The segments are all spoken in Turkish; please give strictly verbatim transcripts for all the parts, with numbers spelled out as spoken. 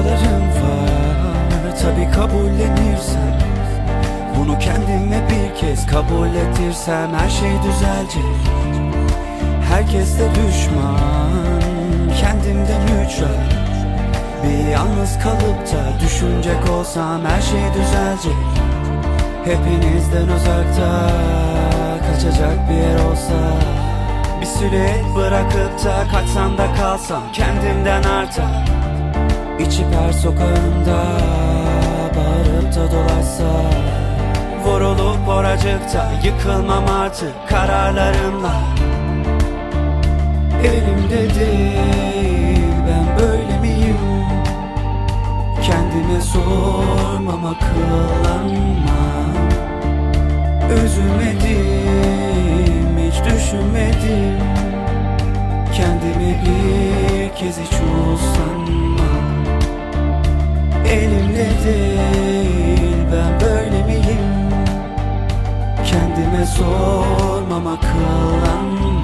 hatalarım var, tabi kabullenirsen. Bunu kendime bir kez kabul ettirsem her şey düzelecek. Herkes de düşman, kendimden mücra. Bir yalnız kalıp da düşünecek olsam her şey düzelecek. Hepinizden uzakta kaçacak bir yer olsa, bir süre bırakıp da kaçsam da kalsam kendimden artar. İçip her sokağında bağırıp da dolaşsa, vurulup oracıkta yıkılmam artık kararlarımla. Elimde değil, ben böyle miyim? Kendime sormam, akıllanmam. Üzülmedim, hiç düşünmedim. Kendimi bir kez hiç usanmam. Elimde değil, ben böyle miyim? Kendime sormam, akıllanmam.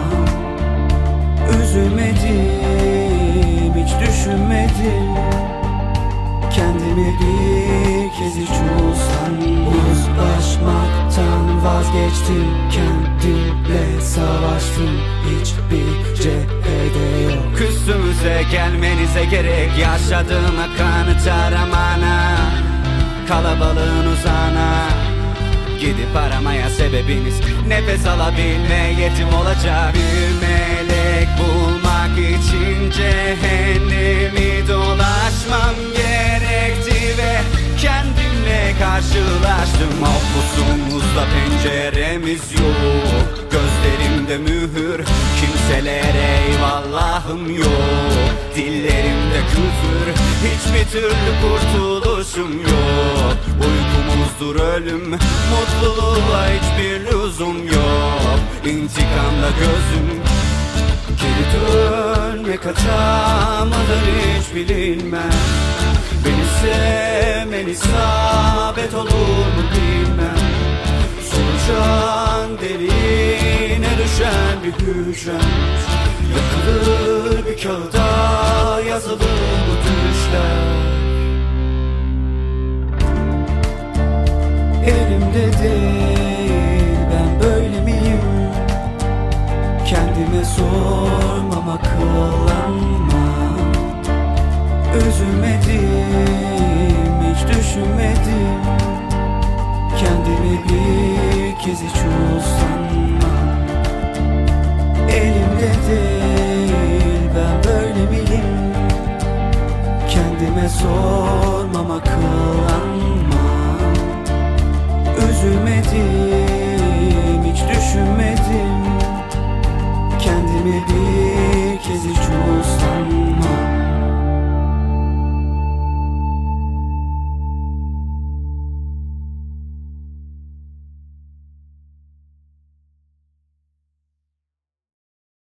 Üzülmedim, hiç düşünmedim. Kendimi bir kez hiç usanmam. Uzlaşmaktan vazgeçtim, kendimle savaştım. Hiçbir cephede yok. Üstümüze gelmenize gerek, yaşadığıma kanıt aramana. Kalabalığın uzağına gidip aramaya sebebiniz nefes alabilme yetim olacak. Bir melek bulmak için cehennemi dolaşmam gerekti ve kendimle karşılaştım. Mahpusumuzda penceremiz yok, gözlerimde mühür, kimselere eyvallahım yok. Dillerimde küfür, hiçbir türlü kurtuluşum yok. Uykumuzdur ölüm, mutluluğa hiçbir lüzum yok. İntikamda gözüm, geri dönmek hata mıdır hiç bilinmez. Beni sevmen isabet olur mu bilmem. Solucan deliğine düşen bir hücrem, yakılır bir kağıda yazılır bu düşler. Elimde değil, ben böyle miyim? Kendime sormam, akıllanmam. Üzülmedim, hiç düşünmedim. Kendimi bir kez hiç usanmam. Elimde değil, ben böyle miyim? Kendime sormam, akıllanmam. Üzülmedim,